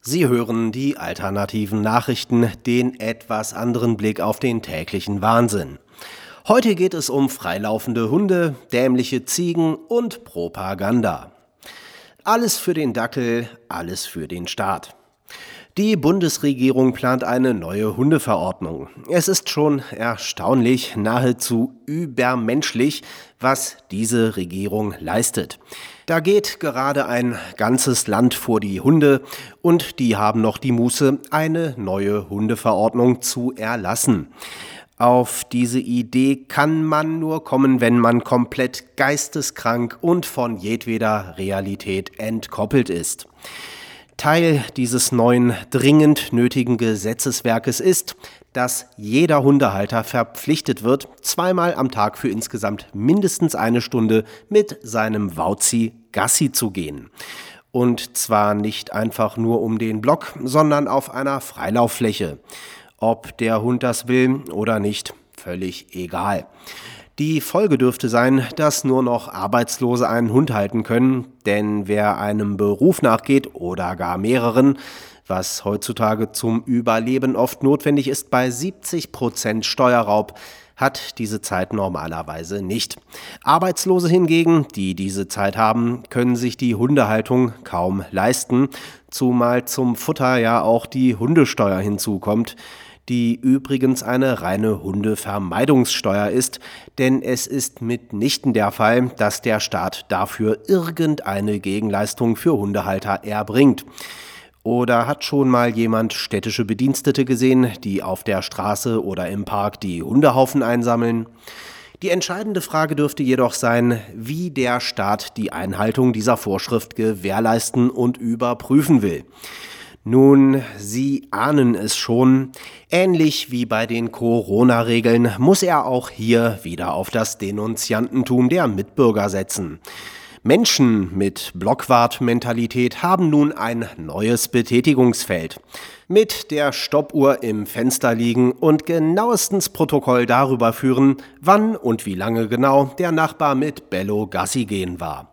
Sie hören die alternativen Nachrichten, den etwas anderen Blick auf den täglichen Wahnsinn. Heute geht es um freilaufende Hunde, dämliche Ziegen und Propaganda. Alles für den Dackel, alles für den Staat. Die Bundesregierung plant eine neue Hundeverordnung. Es ist schon erstaunlich, nahezu übermenschlich, was diese Regierung leistet. Da geht gerade ein ganzes Land vor die Hunde und die haben noch die Muße, eine neue Hundeverordnung zu erlassen. Auf diese Idee kann man nur kommen, wenn man komplett geisteskrank und von jedweder Realität entkoppelt ist. Teil dieses neuen, dringend nötigen Gesetzeswerkes ist, dass jeder Hundehalter verpflichtet wird, 2-mal am Tag für insgesamt mindestens 1 Stunde mit seinem Wauzi Gassi zu gehen. Und zwar nicht einfach nur um den Block, sondern auf einer Freilauffläche. Ob der Hund das will oder nicht, völlig egal. Die Folge dürfte sein, dass nur noch Arbeitslose einen Hund halten können, denn wer einem Beruf nachgeht oder gar mehreren, was heutzutage zum Überleben oft notwendig ist, bei 70% Steuerraub, hat diese Zeit normalerweise nicht. Arbeitslose hingegen, die diese Zeit haben, können sich die Hundehaltung kaum leisten, zumal zum Futter ja auch die Hundesteuer hinzukommt, die übrigens eine reine Hundevermeidungssteuer ist, denn es ist mitnichten der Fall, dass der Staat dafür irgendeine Gegenleistung für Hundehalter erbringt. Oder hat schon mal jemand städtische Bedienstete gesehen, die auf der Straße oder im Park die Hundehaufen einsammeln? Die entscheidende Frage dürfte jedoch sein, wie der Staat die Einhaltung dieser Vorschrift gewährleisten und überprüfen will. Nun, Sie ahnen es schon, ähnlich wie bei den Corona-Regeln muss er auch hier wieder auf das Denunziantentum der Mitbürger setzen. Menschen mit Blockwart-Mentalität haben nun ein neues Betätigungsfeld. Mit der Stoppuhr im Fenster liegen und genauestens Protokoll darüber führen, wann und wie lange genau der Nachbar mit Bello Gassi gehen war.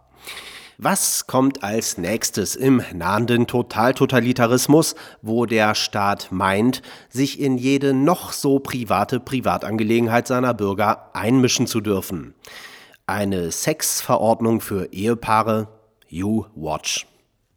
Was kommt als nächstes im nahenden Totaltotalitarismus, wo der Staat meint, sich in jede noch so private Privatangelegenheit seiner Bürger einmischen zu dürfen? Eine Sexverordnung für Ehepaare? You watch.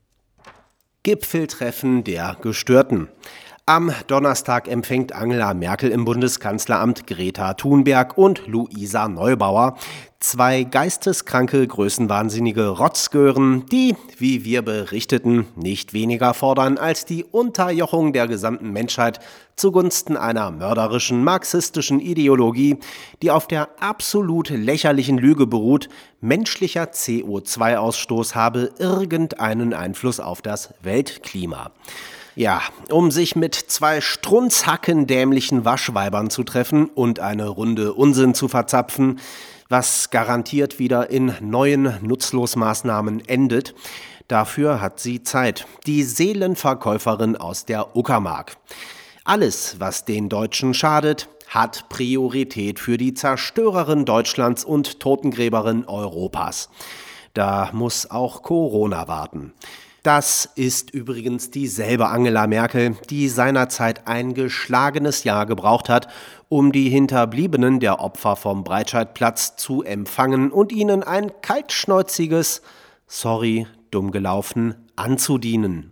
Gipfeltreffen der Gestörten. Am Donnerstag empfängt Angela Merkel im Bundeskanzleramt Greta Thunberg und Luisa Neubauer, 2 geisteskranke, größenwahnsinnige Rotzgören, die, wie wir berichteten, nicht weniger fordern als die Unterjochung der gesamten Menschheit zugunsten einer mörderischen marxistischen Ideologie, die auf der absolut lächerlichen Lüge beruht, menschlicher CO2-Ausstoß habe irgendeinen Einfluss auf das Weltklima. Ja, um sich mit 2 strunzhackendämlichen Waschweibern zu treffen und eine Runde Unsinn zu verzapfen, was garantiert wieder in neuen Nutzlosmaßnahmen endet. Dafür hat sie Zeit. Die Seelenverkäuferin aus der Uckermark. Alles, was den Deutschen schadet, hat Priorität für die Zerstörerin Deutschlands und Totengräberin Europas. Da muss auch Corona warten. Das ist übrigens dieselbe Angela Merkel, die seinerzeit ein geschlagenes Jahr gebraucht hat, um die Hinterbliebenen der Opfer vom Breitscheidplatz zu empfangen und ihnen ein kaltschnäuziges "Sorry, dumm gelaufen" anzudienen.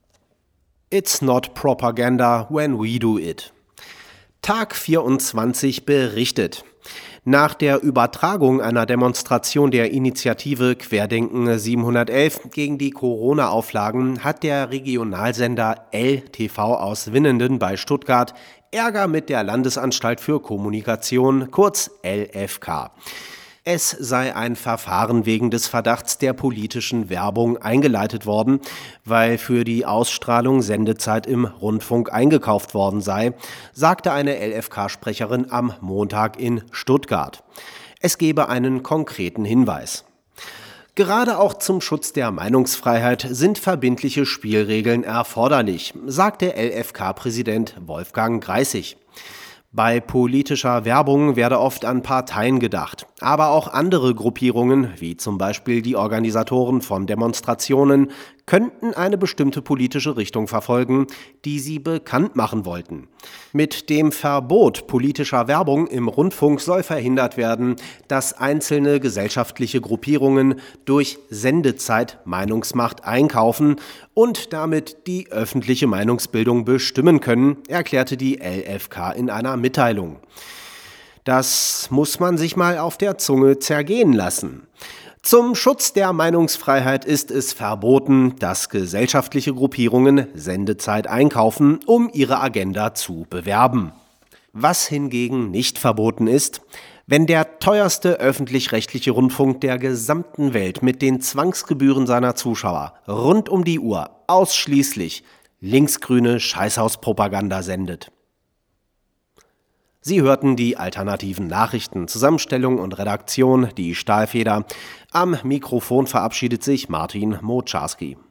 It's not propaganda when we do it. Tag 24 berichtet. Nach der Übertragung einer Demonstration der Initiative Querdenken 711 gegen die Corona-Auflagen hat der Regionalsender LTV aus Winnenden bei Stuttgart Ärger mit der Landesanstalt für Kommunikation, kurz LFK. Es sei ein Verfahren wegen des Verdachts der politischen Werbung eingeleitet worden, weil für die Ausstrahlung Sendezeit im Rundfunk eingekauft worden sei, sagte eine LFK-Sprecherin am Montag in Stuttgart. Es gebe einen konkreten Hinweis. Gerade auch zum Schutz der Meinungsfreiheit sind verbindliche Spielregeln erforderlich, sagte LFK-Präsident Wolfgang Greissig. Bei politischer Werbung werde oft an Parteien gedacht, aber auch andere Gruppierungen, wie zum Beispiel die Organisatoren von Demonstrationen, könnten eine bestimmte politische Richtung verfolgen, die sie bekannt machen wollten. Mit dem Verbot politischer Werbung im Rundfunk soll verhindert werden, dass einzelne gesellschaftliche Gruppierungen durch Sendezeit Meinungsmacht einkaufen und damit die öffentliche Meinungsbildung bestimmen können, erklärte die LFK in einer Mitteilung. Das muss man sich mal auf der Zunge zergehen lassen. Zum Schutz der Meinungsfreiheit ist es verboten, dass gesellschaftliche Gruppierungen Sendezeit einkaufen, um ihre Agenda zu bewerben. Was hingegen nicht verboten ist: Wenn der teuerste öffentlich-rechtliche Rundfunk der gesamten Welt mit den Zwangsgebühren seiner Zuschauer rund um die Uhr ausschließlich linksgrüne Scheißhauspropaganda sendet. Sie hörten die alternativen Nachrichten, Zusammenstellung und Redaktion, die Stahlfeder. Am Mikrofon verabschiedet sich Martin Moczarski.